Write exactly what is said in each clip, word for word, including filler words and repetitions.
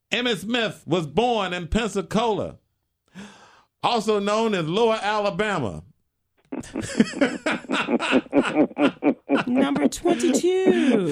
Emmitt Smith was born in Pensacola, also known as Lower Alabama. Number twenty-two.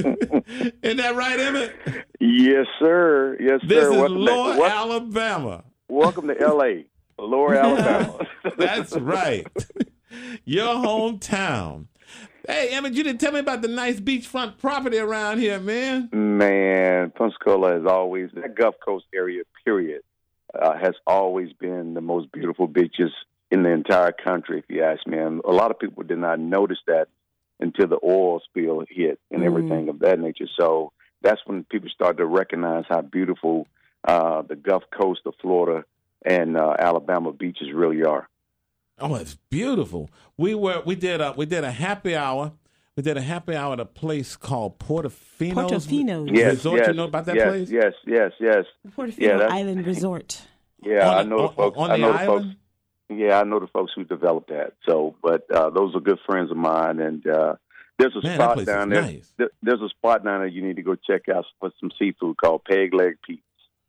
Isn't that right, Emmitt? Yes, sir. Yes, This sir. is Welcome Lower to, wel- Alabama. welcome to L A, Lower Alabama. That's right. Your hometown. Hey, Emmitt, you didn't tell me about the nice beachfront property around here, man. Man, Pensacola has always, that Gulf Coast area, period, uh, has always been the most beautiful beaches in the entire country, if you ask me. And a lot of people did not notice that until the oil spill hit and everything mm. of that nature. So that's when people started to recognize how beautiful uh, the Gulf Coast of Florida and uh, Alabama beaches really are. Oh, it's beautiful. We were we did a we did a happy hour. We did a happy hour at a place called Portofino's. Portofino's. Yes, Resort. yes, You know about that yes, place? Yes, yes, yes. Portofino yeah, Island Resort. Yeah, on I the, know the on, folks. on I the know the island? folks. Yeah, I know the folks who developed that. So, but uh, those are good friends of mine, and uh, there's a Man, that spot place down is there. nice. there. There's a spot down there you need to go check out for some seafood called Peg Leg Pete's.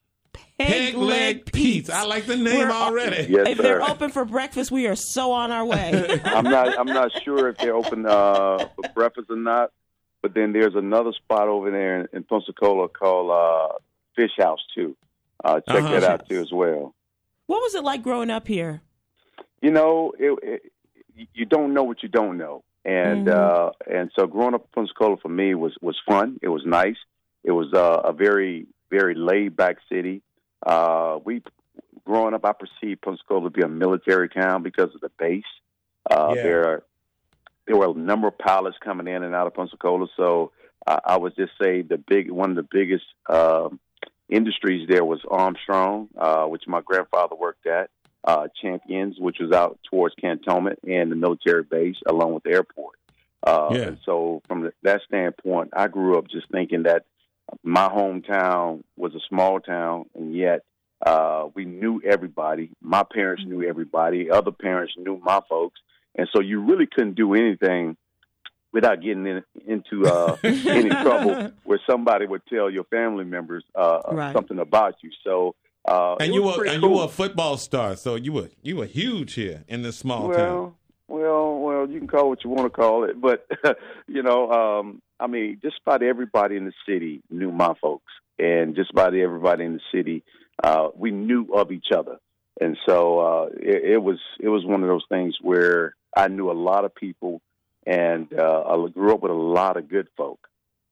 Peg Leg Pete's. I like the name We're, already. Yes, if sir. they're open for breakfast, we are so on our way. I'm not. I'm not sure if they're open uh, for breakfast or not. But then there's another spot over there in, in Pensacola called uh, Fish House too. Uh, check Uh-huh. that out too as well. What was it like growing up here? You know, it, it, you don't know what you don't know, and Mm-hmm. uh, and so growing up in Pensacola for me was was fun. It was nice. It was uh, a very very laid back city. Uh, we growing up, I perceived Pensacola to be a military town because of the base. Uh, Yeah. There are there were a number of pilots coming in and out of Pensacola, so uh, I would just say the big one of the biggest uh, industries there was Armstrong, uh, which my grandfather worked at. Uh, Champions, which was out towards Cantonment and the military base, along with the airport. Uh, Yeah. And so, from the, that standpoint, I grew up just thinking that my hometown was a small town, and yet uh, we knew everybody. My parents knew everybody. Other parents knew my folks, and so you really couldn't do anything without getting in, into uh, any trouble where somebody would tell your family members uh, Right. something about you. So. Uh, And it you was were pretty and cool. you were a football star, so you were you were huge here in this small well, town. Well, well, you can call it what you want to call it, but you know, um, I mean, just about everybody in the city knew my folks, and just about everybody in the city, uh, we knew of each other, and so uh, it, it was it was one of those things where I knew a lot of people, and uh, I grew up with a lot of good folk.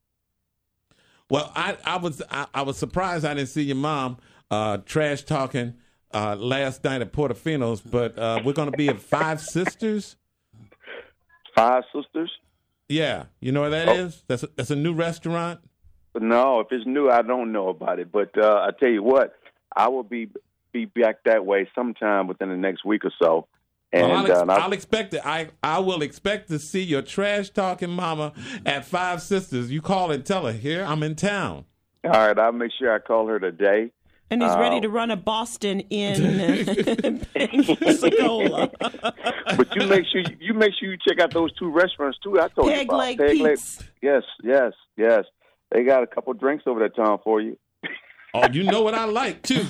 Well, I, I was I, I was surprised I didn't see your mom uh, trash talking uh, last night at Portofino's, but uh, we're going to be at Five Sisters. Five Sisters? Yeah, you know where that Oh. is? That's a, that's a new restaurant. No, if it's new, I don't know about it. But uh, I tell you what, I will be be back that way sometime within the next week or so. And Well, I'll, ex- uh, and I- I'll expect it. I I will expect to see your trash talking mama at Five Sisters. You call and tell her, here I'm in town. all right, I'll make sure I call her today. And he's Uh, ready to run a Boston in Pensacola. But you make sure you make sure you check out those two restaurants too. I told you Peg about Leg Peg Leg. Pete's. Yes, yes, yes. They got a couple drinks over that town for you. Oh, you know what I like too.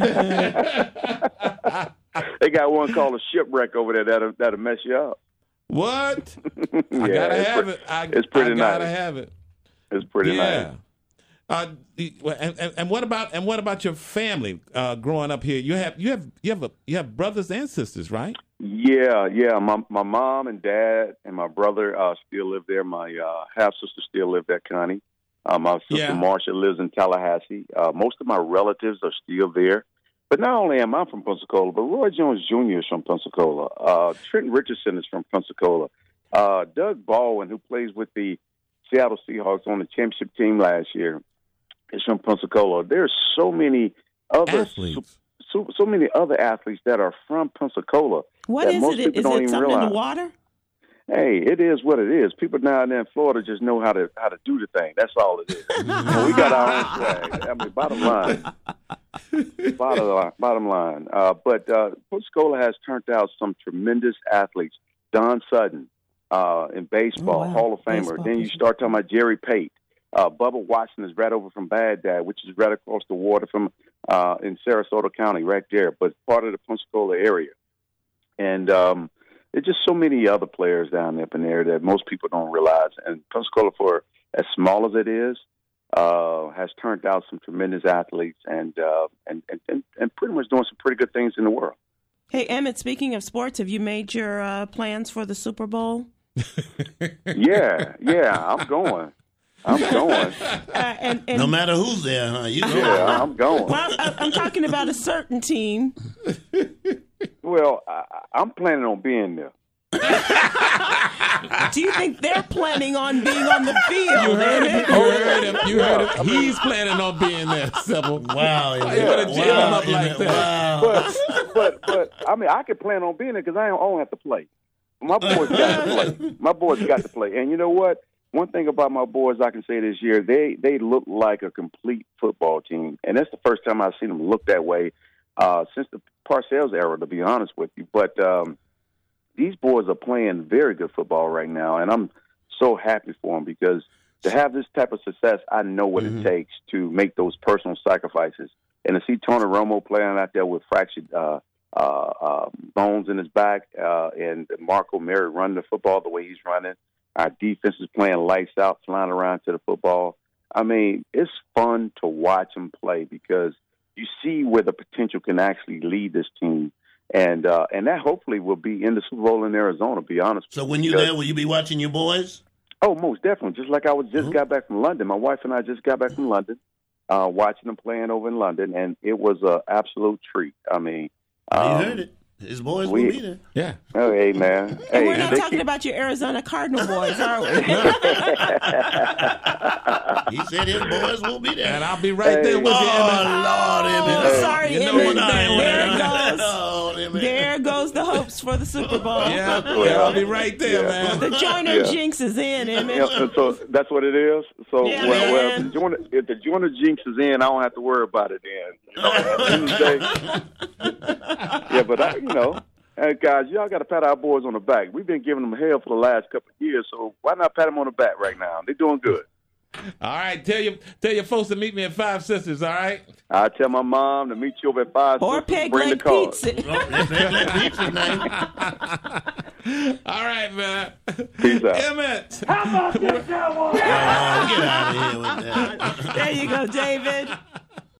They got one called a Shipwreck over there that'll that'll mess you up. What? I Yeah, gotta it's have pre- it. I, it's pretty I gotta nice. have it. It's pretty yeah. nice. Uh, the- well, and, and, and what about and what about your family uh, growing up here? You have you have you have a, you have brothers and sisters, right? Yeah, yeah. My my mom and dad and my brother uh, still live there. My uh, half sister still live there, Connie. Uh, my sister Yeah. Marcia lives in Tallahassee. Uh, most of my relatives are still there. But not only am I from Pensacola, but Roy Jones Junior is from Pensacola. Uh, Trenton Richardson is from Pensacola. Uh, Doug Baldwin, who plays with the Seattle Seahawks on the championship team last year, is from Pensacola. There's so many other Athletes. so, so many other athletes that are from Pensacola. What that is most it? people Is don't it even something in realize. the water? Hey, it is what it is. People down there in Florida just know how to how to do the thing. That's all it is. Well, we got our own swag. I mean, bottom line, bottom line, bottom line. Uh, but uh, Pensacola has turned out some tremendous athletes. Don Sutton uh, in baseball, Oh, wow. Hall of Famer. Baseball Then you pitcher. start talking about Jerry Pate. Uh, Bubba Watson is right over from Baghdad, which is right across the water from uh, in Sarasota County, right there, but part of the Pensacola area. And um, there's just so many other players down there in there that most people don't realize. And Pensacola, for as small as it is, uh, has turned out some tremendous athletes and, uh, and, and and pretty much doing some pretty good things in the world. Hey, Emmett, speaking of sports, have you made your uh, plans for the Super Bowl? yeah, yeah, I'm going. I'm going. Uh, and, and, no matter who's there, huh? You going. Yeah, I'm going. Well, I'm, I'm talking about a certain team. Well, I, I'm planning on being there. Do you think they're planning on being on the field? You heard him. You heard him. You heard him. He's planning on being there, Sybil. Wow. Why you gonna jam him up like that? Wow. But, but, but, I mean, I could plan on being there because I don't, I don't have to play. My boys got to play. My boys got to play. And you know what? One thing about my boys I can say this year, they, they look like a complete football team. And that's the first time I've seen them look that way uh, since the Parcells era, to be honest with you. But um, these boys are playing very good football right now, and I'm so happy for them because to have this type of success, I know what mm-hmm. it takes to make those personal sacrifices. And to see Tony Romo playing out there with fractured uh, uh, uh, bones in his back uh, and Marco Mary running the football the way he's running, our defense is playing lights out, flying around to the football. I mean, it's fun to watch them play because you see where the potential can actually lead this team. And uh, and that hopefully will be in the Super Bowl in Arizona, to be honest. So when you're there, will you be watching your boys? Oh, most definitely. Just like I was just mm-hmm. got back from London. My wife and I just got back from London, uh, watching them playing over in London, and it was an absolute treat. I mean, um, um, you heard it. His boys we, will be there. Yeah. Oh, hey, man. And hey, we're not talking keep... about your Arizona Cardinal boys, are we? He said his boys will be there. And I'll be right hey. there with you, Emmett. Oh, Lord, Emmett. Oh, sorry, you know Emmett. what I There am. it goes. Oh, Emmett. There goes the hopes for the Super Bowl. Yeah, yeah, I'll be right there, Yeah. man. The Joyner Yeah. jinx is in, Emmett. Yeah, and so that's what it is. So, Yeah, well, well man. if, the Joyner, if the Joyner jinx is in, I don't have to worry about it then. You know, at the end of the day. Yeah, but, I, you know, hey, guys, y'all got to pat our boys on the back. We've been giving them hell for the last couple of years, so why not pat them on the back right now? They're doing good. All right, tell your tell your folks to meet me at Five Sisters. All right. I tell my mom to meet you over at Five Or Sisters. Peg Bring Leg the cards. Pizza. Oh, that's Peg Leg Pizza's name. All right, man. Peace out. Emmett. Oh, get out of here with that. There you go, David.